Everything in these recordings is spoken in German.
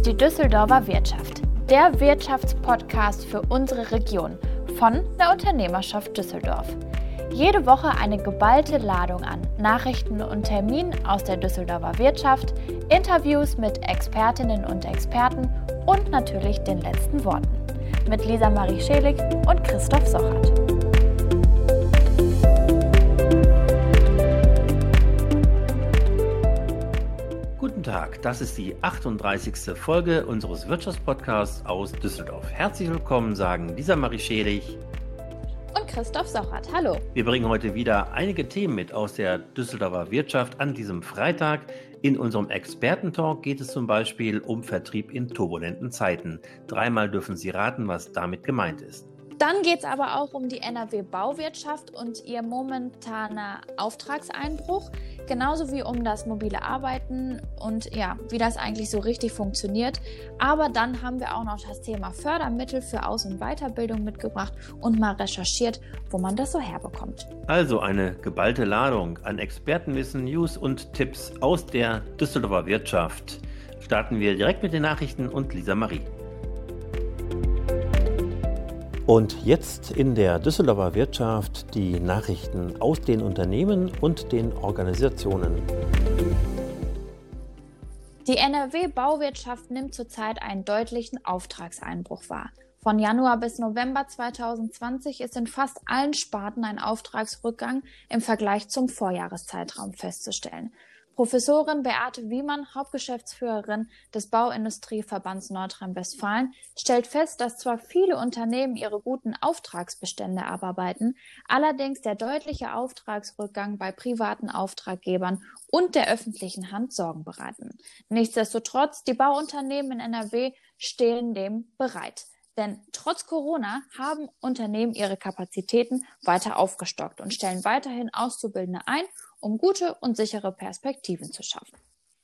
ist die Düsseldorfer Wirtschaft, der Wirtschaftspodcast für unsere Region von der Unternehmerschaft Düsseldorf. Jede Woche eine geballte Ladung an Nachrichten und Terminen aus der Düsseldorfer Wirtschaft, Interviews mit Expertinnen und Experten und natürlich den letzten Worten. Mit Lisa Marie Schelig und Christoph Sochert. Guten Tag, das ist die 38. Folge unseres Wirtschaftspodcasts aus Düsseldorf. Herzlich willkommen, sagen Lisa Marie Schelig und Christoph Sochert. Hallo. Wir bringen heute wieder einige Themen mit aus der Düsseldorfer Wirtschaft an diesem Freitag. In unserem Expertentalk geht es zum Beispiel um Vertrieb in turbulenten Zeiten. Dreimal dürfen Sie raten, was damit gemeint ist. Dann geht es aber auch um die NRW-Bauwirtschaft und ihr momentaner Auftragseinbruch, genauso wie um das mobile Arbeiten und ja, wie das eigentlich so richtig funktioniert. Aber dann haben wir auch noch das Thema Fördermittel für Aus- und Weiterbildung mitgebracht und mal recherchiert, wo man das so herbekommt. Also eine geballte Ladung an Expertenwissen, News und Tipps aus der Düsseldorfer Wirtschaft. Starten wir direkt mit den Nachrichten und Lisa Marie. Und jetzt in der Düsseldorfer Wirtschaft die Nachrichten aus den Unternehmen und den Organisationen. Die NRW-Bauwirtschaft nimmt zurzeit einen deutlichen Auftragseinbruch wahr. Von Januar bis November 2020 ist in fast allen Sparten ein Auftragsrückgang im Vergleich zum Vorjahreszeitraum festzustellen. Professorin Beate Wiemann, Hauptgeschäftsführerin des Bauindustrieverbands Nordrhein-Westfalen, stellt fest, dass zwar viele Unternehmen ihre guten Auftragsbestände abarbeiten, allerdings der deutliche Auftragsrückgang bei privaten Auftraggebern und der öffentlichen Hand Sorgen bereiten. Nichtsdestotrotz, die Bauunternehmen in NRW stehen dem bereit. Denn trotz Corona haben Unternehmen ihre Kapazitäten weiter aufgestockt und stellen weiterhin Auszubildende ein, um gute und sichere Perspektiven zu schaffen.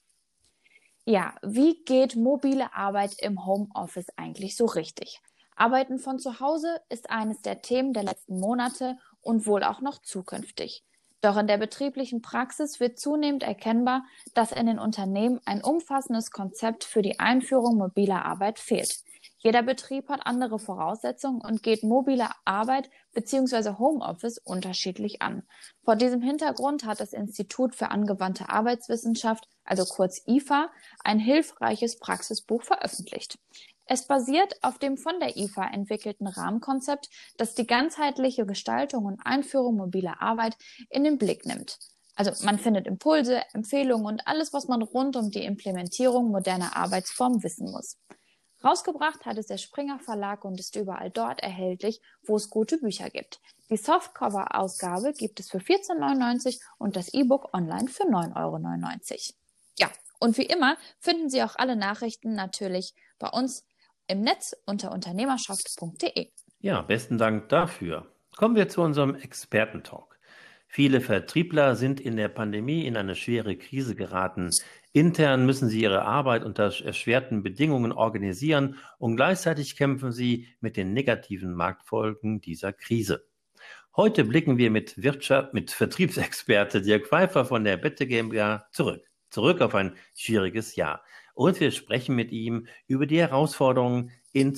Ja, wie geht mobile Arbeit im Homeoffice eigentlich so richtig? Arbeiten von zu Hause ist eines der Themen der letzten Monate und wohl auch noch zukünftig. Doch in der betrieblichen Praxis wird zunehmend erkennbar, dass in den Unternehmen ein umfassendes Konzept für die Einführung mobiler Arbeit fehlt. Jeder Betrieb hat andere Voraussetzungen und geht mobile Arbeit bzw. Homeoffice unterschiedlich an. Vor diesem Hintergrund hat das Institut für angewandte Arbeitswissenschaft, also kurz IFA, ein hilfreiches Praxisbuch veröffentlicht. Es basiert auf dem von der IFA entwickelten Rahmenkonzept, das die ganzheitliche Gestaltung und Einführung mobiler Arbeit in den Blick nimmt. Also man findet Impulse, Empfehlungen und alles, was man rund um die Implementierung moderner Arbeitsformen wissen muss. Rausgebracht hat es der Springer Verlag und ist überall dort erhältlich, wo es gute Bücher gibt. Die Softcover-Ausgabe gibt es für 14,99 € und das E-Book online für 9,99 €. Ja, und wie immer finden Sie auch alle Nachrichten natürlich bei uns im Netz unter unternehmerschaft.de. Ja, besten Dank dafür. Kommen wir zu unserem Expertentalk. Viele Vertriebler sind in der Pandemie in eine schwere Krise geraten. Intern müssen sie ihre Arbeit unter erschwerten Bedingungen organisieren und gleichzeitig kämpfen sie mit den negativen Marktfolgen dieser Krise. Heute blicken wir mit Vertriebsexperte Dirk Pfeiffer von der Bette GmbH zurück auf ein schwieriges Jahr. Und wir sprechen mit ihm über die Herausforderungen in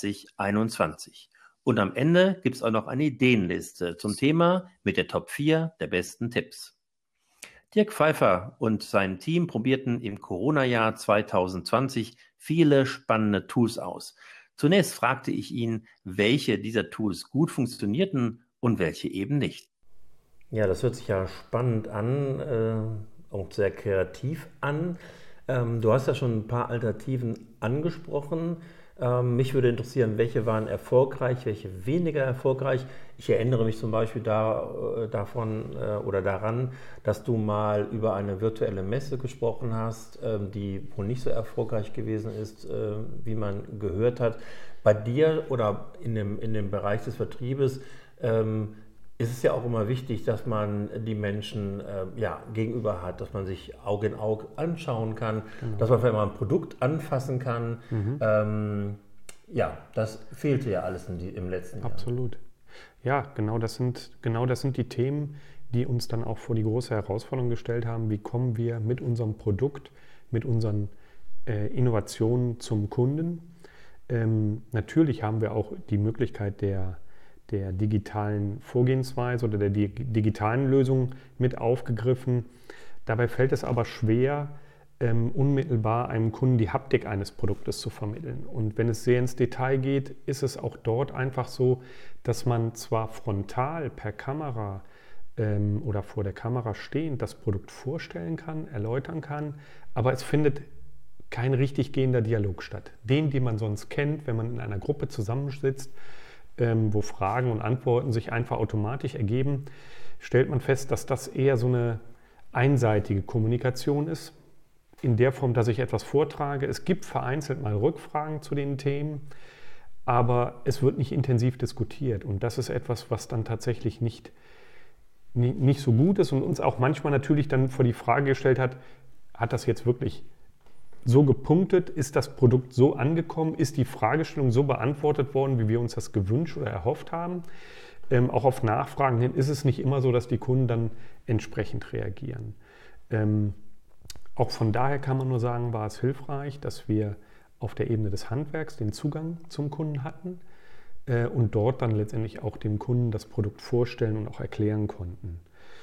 2021. Und am Ende gibt es auch noch eine Ideenliste zum Thema mit der Top 4 der besten Tipps. Dirk Pfeiffer und sein Team probierten im Corona-Jahr 2020 viele spannende Tools aus. Zunächst fragte ich ihn, welche dieser Tools gut funktionierten und welche eben nicht. Ja, das hört sich ja spannend an und sehr kreativ an. Du hast ja schon ein paar Alternativen angesprochen. Mich würde interessieren, welche waren erfolgreich, welche weniger erfolgreich. Ich erinnere mich zum Beispiel daran, dass du mal über eine virtuelle Messe gesprochen hast, die wohl nicht so erfolgreich gewesen ist, wie man gehört hat. Bei dir oder in dem Bereich des Vertriebes ist es ja auch immer wichtig, dass man die Menschen gegenüber hat, dass man sich Auge in Auge anschauen kann, dass man vielleicht mal ein Produkt anfassen kann. Das fehlte ja alles im letzten Jahr. Absolut. Ja, genau das sind die Themen, die uns dann auch vor die große Herausforderung gestellt haben. Wie kommen wir mit unserem Produkt, mit unseren Innovation zum Kunden. Natürlich haben wir auch die Möglichkeit der digitalen Vorgehensweise oder der digitalen Lösung mit aufgegriffen. Dabei fällt es aber schwer, unmittelbar einem Kunden die Haptik eines Produktes zu vermitteln. Und wenn es sehr ins Detail geht, ist es auch dort einfach so, dass man zwar frontal per Kamera oder vor der Kamera stehend das Produkt vorstellen kann, erläutern kann, aber es findet kein richtig gehender Dialog statt. Den man sonst kennt, wenn man in einer Gruppe zusammensitzt, wo Fragen und Antworten sich einfach automatisch ergeben, stellt man fest, dass das eher so eine einseitige Kommunikation ist, in der Form, dass ich etwas vortrage. Es gibt vereinzelt mal Rückfragen zu den Themen, aber es wird nicht intensiv diskutiert. Und das ist etwas, was dann tatsächlich nicht so gut ist und uns auch manchmal natürlich dann vor die Frage gestellt hat das jetzt wirklich so gepunktet? Ist das Produkt so angekommen? Ist die Fragestellung so beantwortet worden, wie wir uns das gewünscht oder erhofft haben? Auch auf Nachfragen hin ist es nicht immer so, dass die Kunden dann entsprechend reagieren. Auch von daher kann man nur sagen, war es hilfreich, dass wir auf der Ebene des Handwerks den Zugang zum Kunden hatten und dort dann letztendlich auch dem Kunden das Produkt vorstellen und auch erklären konnten.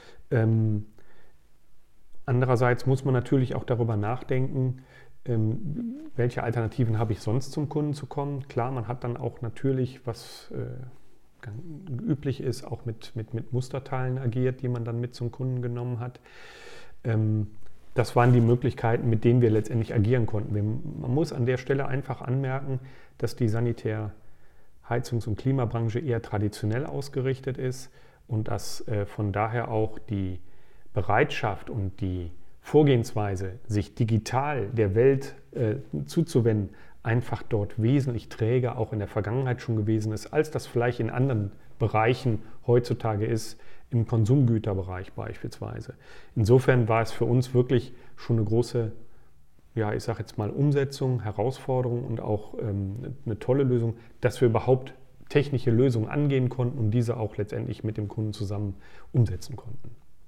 Andererseits muss man natürlich auch darüber nachdenken, welche Alternativen habe ich sonst zum Kunden zu kommen. Klar, man hat dann auch natürlich, was üblich ist, auch mit Musterteilen agiert, die man dann mit zum Kunden genommen hat. Das waren die Möglichkeiten, mit denen wir letztendlich agieren konnten. Man muss an der Stelle einfach anmerken, dass die Sanitär-, Heizungs- und Klimabranche eher traditionell ausgerichtet ist und dass von daher auch die Bereitschaft und die Vorgehensweise, sich digital der Welt zuzuwenden, einfach dort wesentlich träger auch in der Vergangenheit schon gewesen ist, als das vielleicht in anderen Bereichen heutzutage ist, im Konsumgüterbereich beispielsweise. Insofern war es für uns wirklich schon eine große, ja, ich sage jetzt mal Umsetzung, Herausforderung und auch eine tolle Lösung, dass wir überhaupt technische Lösungen angehen konnten und diese auch letztendlich mit dem Kunden zusammen umsetzen konnten.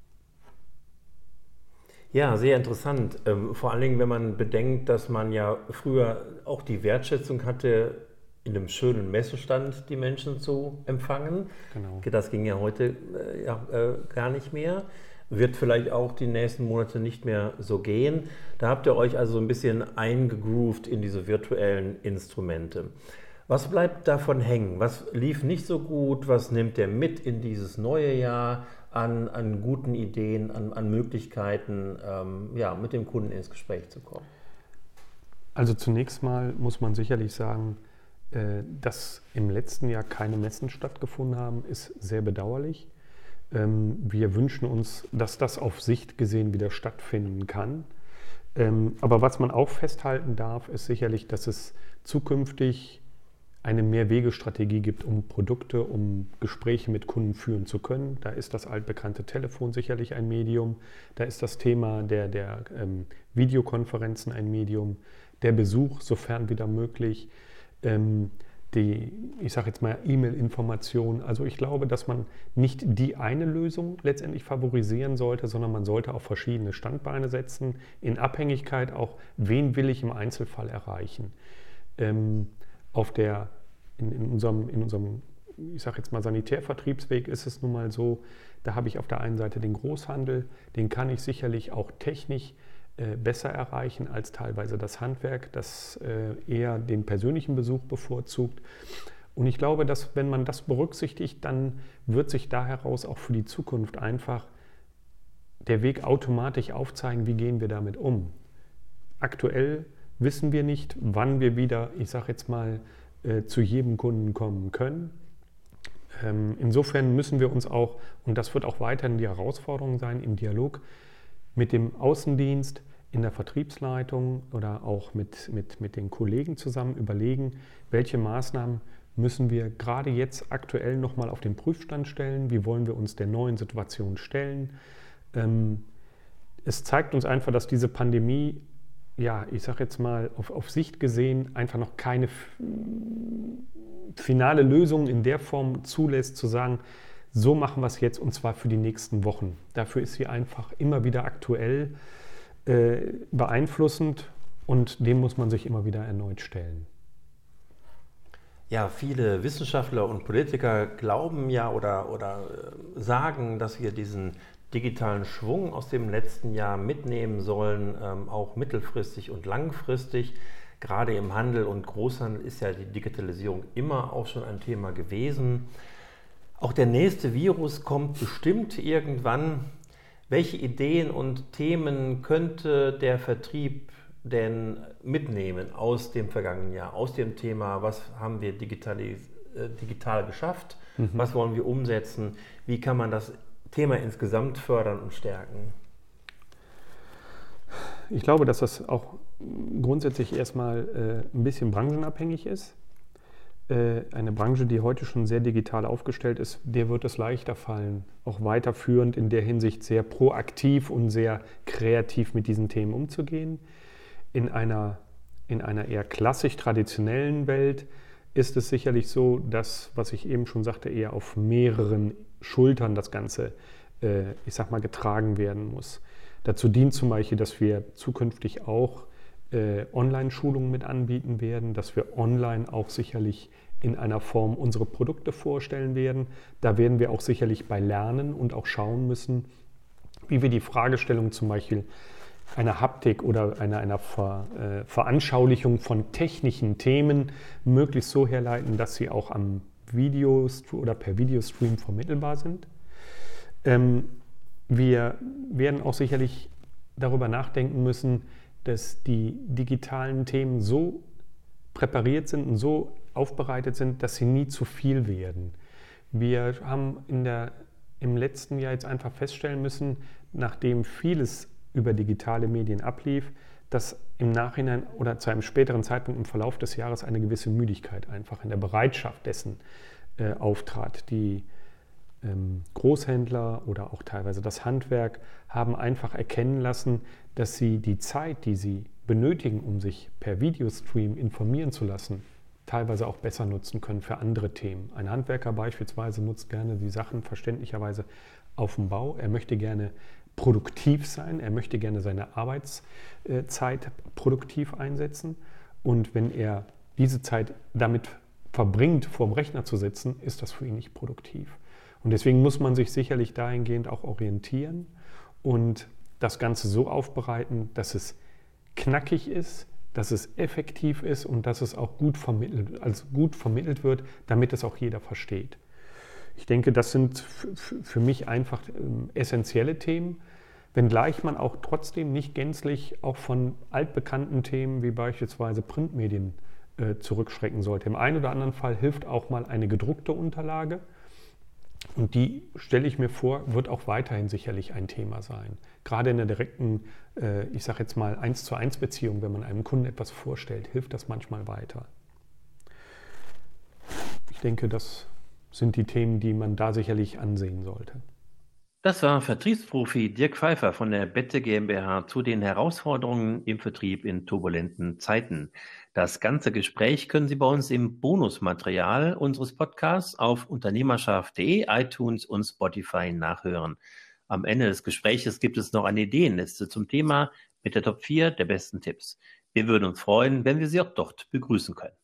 Ja, sehr interessant. Vor allen Dingen, wenn man bedenkt, dass man ja früher auch die Wertschätzung hatte, in einem schönen Messestand die Menschen zu empfangen. Genau. Das ging ja heute gar nicht mehr. Wird vielleicht auch die nächsten Monate nicht mehr so gehen. Da habt ihr euch also ein bisschen eingegroovt in diese virtuellen Instrumente. Was bleibt davon hängen? Was lief nicht so gut? Was nimmt ihr mit in dieses neue Jahr an guten Ideen, an Möglichkeiten, mit dem Kunden ins Gespräch zu kommen? Also zunächst mal muss man sicherlich sagen, dass im letzten Jahr keine Messen stattgefunden haben, ist sehr bedauerlich. Wir wünschen uns, dass das auf Sicht gesehen wieder stattfinden kann. Aber was man auch festhalten darf, ist sicherlich, dass es zukünftig eine Mehrwegestrategie gibt, um Produkte, um Gespräche mit Kunden führen zu können. Da ist das altbekannte Telefon sicherlich ein Medium, da ist das Thema der Videokonferenzen ein Medium, der Besuch, sofern wieder möglich, ich sage jetzt mal E-Mail-Information. Also ich glaube, dass man nicht die eine Lösung letztendlich favorisieren sollte, sondern man sollte auf verschiedene Standbeine setzen, in Abhängigkeit auch, wen will ich im Einzelfall erreichen. In unserem, ich sage jetzt mal, Sanitärvertriebsweg ist es nun mal so, da habe ich auf der einen Seite den Großhandel, den kann ich sicherlich auch technisch besser erreichen als teilweise das Handwerk, das eher den persönlichen Besuch bevorzugt. Und ich glaube, dass wenn man das berücksichtigt, dann wird sich da heraus auch für die Zukunft einfach der Weg automatisch aufzeigen, wie gehen wir damit um. Aktuell wissen wir nicht, wann wir wieder, ich sage jetzt mal, zu jedem Kunden kommen können. Insofern müssen wir uns auch, und das wird auch weiterhin die Herausforderung sein, im Dialog mit dem Außendienst, in der Vertriebsleitung oder auch mit den Kollegen zusammen überlegen, welche Maßnahmen müssen wir gerade jetzt aktuell nochmal auf den Prüfstand stellen, wie wollen wir uns der neuen Situation stellen. Es zeigt uns einfach, dass diese Pandemie, ja, ich sage jetzt mal, auf Sicht gesehen einfach noch keine finale Lösung in der Form zulässt, zu sagen, so machen wir es jetzt und zwar für die nächsten Wochen. Dafür ist sie einfach immer wieder aktuell beeinflussend und dem muss man sich immer wieder erneut stellen. Ja, viele Wissenschaftler und Politiker glauben ja oder sagen, dass wir diesen digitalen Schwung aus dem letzten Jahr mitnehmen sollen, auch mittelfristig und langfristig. Gerade im Handel und Großhandel ist ja die Digitalisierung immer auch schon ein Thema gewesen. Auch der nächste Virus kommt bestimmt irgendwann. Welche Ideen und Themen könnte der Vertrieb denn mitnehmen aus dem vergangenen Jahr, aus dem Thema, was haben wir digital geschafft, was wollen wir umsetzen, wie kann man das Thema insgesamt fördern und stärken? Ich glaube, dass das auch grundsätzlich erstmal ein bisschen branchenabhängig ist. Eine Branche, die heute schon sehr digital aufgestellt ist, der wird es leichter fallen, auch weiterführend in der Hinsicht sehr proaktiv und sehr kreativ mit diesen Themen umzugehen. In einer eher klassisch traditionellen Welt ist es sicherlich so, dass, was ich eben schon sagte, eher auf mehreren Schultern das Ganze, getragen werden muss. Dazu dient zum Beispiel, dass wir zukünftig auch Online-Schulungen mit anbieten werden, dass wir online auch sicherlich in einer Form unsere Produkte vorstellen werden. Da werden wir auch sicherlich bei lernen und auch schauen müssen, wie wir die Fragestellung zum Beispiel einer Haptik oder einer Veranschaulichung von technischen Themen möglichst so herleiten, dass sie auch am Video oder per Videostream vermittelbar sind. Wir werden auch sicherlich darüber nachdenken müssen, dass die digitalen Themen so präpariert sind und so aufbereitet sind, dass sie nie zu viel werden. Wir haben im letzten Jahr jetzt einfach feststellen müssen, nachdem vieles über digitale Medien ablief, dass im Nachhinein oder zu einem späteren Zeitpunkt im Verlauf des Jahres eine gewisse Müdigkeit einfach in der Bereitschaft dessen auftrat. Die Großhändler oder auch teilweise das Handwerk haben einfach erkennen lassen, dass sie die Zeit, die sie benötigen, um sich per Videostream informieren zu lassen, teilweise auch besser nutzen können für andere Themen. Ein Handwerker beispielsweise nutzt gerne die Sachen verständlicherweise auf dem Bau. Er möchte gerne produktiv sein, er möchte gerne seine Arbeitszeit produktiv einsetzen. Und wenn er diese Zeit damit verbringt, vor dem Rechner zu sitzen, ist das für ihn nicht produktiv. Und deswegen muss man sich sicherlich dahingehend auch orientieren und das Ganze so aufbereiten, dass es knackig ist, dass es effektiv ist und dass es auch gut vermittelt wird, damit es auch jeder versteht. Ich denke, das sind für mich einfach essentielle Themen, wenngleich man auch trotzdem nicht gänzlich auch von altbekannten Themen wie beispielsweise Printmedien zurückschrecken sollte. Im einen oder anderen Fall hilft auch mal eine gedruckte Unterlage. Und die, stelle ich mir vor, wird auch weiterhin sicherlich ein Thema sein. Gerade in der direkten, 1:1 Beziehung, wenn man einem Kunden etwas vorstellt, hilft das manchmal weiter. Ich denke, das sind die Themen, die man da sicherlich ansehen sollte. Das war Vertriebsprofi Dirk Pfeiffer von der Bette GmbH zu den Herausforderungen im Vertrieb in turbulenten Zeiten. Das ganze Gespräch können Sie bei uns im Bonusmaterial unseres Podcasts auf unternehmerschaft.de, iTunes und Spotify nachhören. Am Ende des Gespräches gibt es noch eine Ideenliste zum Thema mit der Top 4 der besten Tipps. Wir würden uns freuen, wenn wir Sie auch dort begrüßen können.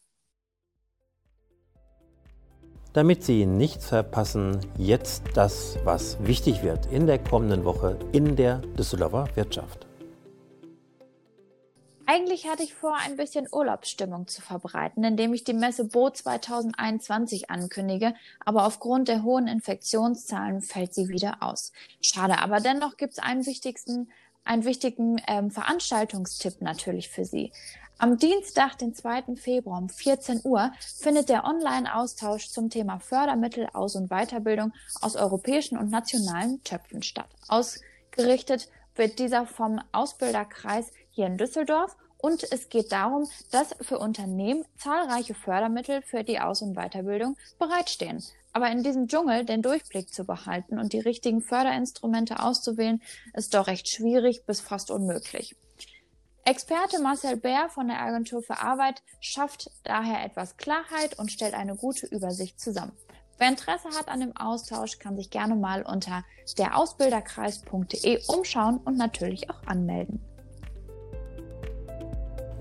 Damit Sie nichts verpassen, jetzt das, was wichtig wird in der kommenden Woche in der Düsseldorfer Wirtschaft. Eigentlich hatte ich vor, ein bisschen Urlaubsstimmung zu verbreiten, indem ich die Messe Bo 2021 ankündige, aber aufgrund der hohen Infektionszahlen fällt sie wieder aus. Schade, aber dennoch gibt es einen wichtigen Veranstaltungstipp natürlich für Sie. Am Dienstag, den 2. Februar um 14 Uhr findet der Online-Austausch zum Thema Fördermittel, Aus- und Weiterbildung aus europäischen und nationalen Töpfen statt. Ausgerichtet wird dieser vom Ausbilderkreis hier in Düsseldorf und es geht darum, dass für Unternehmen zahlreiche Fördermittel für die Aus- und Weiterbildung bereitstehen. Aber in diesem Dschungel den Durchblick zu behalten und die richtigen Förderinstrumente auszuwählen, ist doch recht schwierig bis fast unmöglich. Experte Marcel Bär von der Agentur für Arbeit schafft daher etwas Klarheit und stellt eine gute Übersicht zusammen. Wer Interesse hat an dem Austausch, kann sich gerne mal unter derausbilderkreis.de umschauen und natürlich auch anmelden.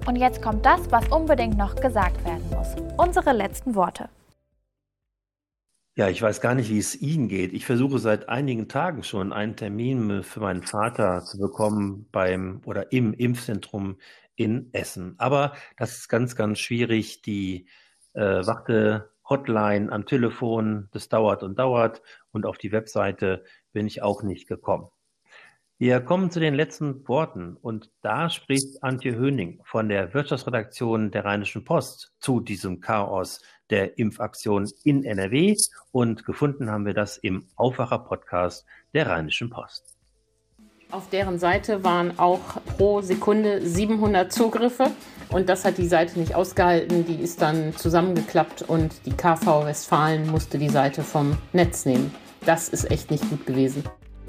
Und jetzt kommt das, was unbedingt noch gesagt werden muss. Unsere letzten Worte. Ja, ich weiß gar nicht, wie es Ihnen geht. Ich versuche seit einigen Tagen schon einen Termin für meinen Vater zu bekommen im Impfzentrum in Essen. Aber das ist ganz, ganz schwierig. Die Wartehotline am Telefon, das dauert und dauert. Und auf die Webseite bin ich auch nicht gekommen. Wir kommen zu den letzten Worten und da spricht Antje Höning von der Wirtschaftsredaktion der Rheinischen Post zu diesem Chaos der Impfaktion in NRW und gefunden haben wir das im Aufwacher-Podcast der Rheinischen Post. Auf deren Seite waren auch pro Sekunde 700 Zugriffe und das hat die Seite nicht ausgehalten. Die ist dann zusammengeklappt und die KV Westfalen musste die Seite vom Netz nehmen. Das ist echt nicht gut gewesen.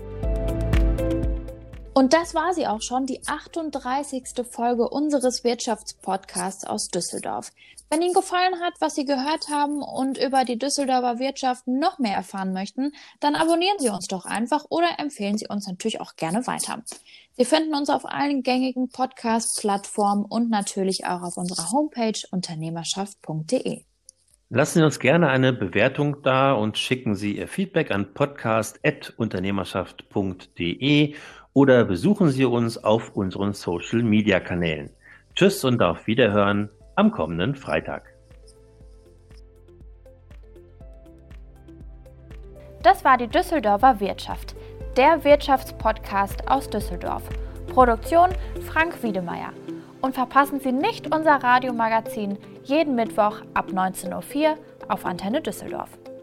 Und das war sie auch schon, die 38. Folge unseres Wirtschaftspodcasts aus Düsseldorf. Wenn Ihnen gefallen hat, was Sie gehört haben und über die Düsseldorfer Wirtschaft noch mehr erfahren möchten, dann abonnieren Sie uns doch einfach oder empfehlen Sie uns natürlich auch gerne weiter. Sie finden uns auf allen gängigen Podcast-Plattformen und natürlich auch auf unserer Homepage unternehmerschaft.de. Lassen Sie uns gerne eine Bewertung da und schicken Sie Ihr Feedback an podcast@unternehmerschaft.de oder besuchen Sie uns auf unseren Social-Media-Kanälen. Tschüss und auf Wiederhören am kommenden Freitag. Das war die Düsseldorfer Wirtschaft, der Wirtschaftspodcast aus Düsseldorf. Produktion Frank Wiedemeyer. Und verpassen Sie nicht unser Radiomagazin jeden Mittwoch ab 19:04 Uhr auf Antenne Düsseldorf.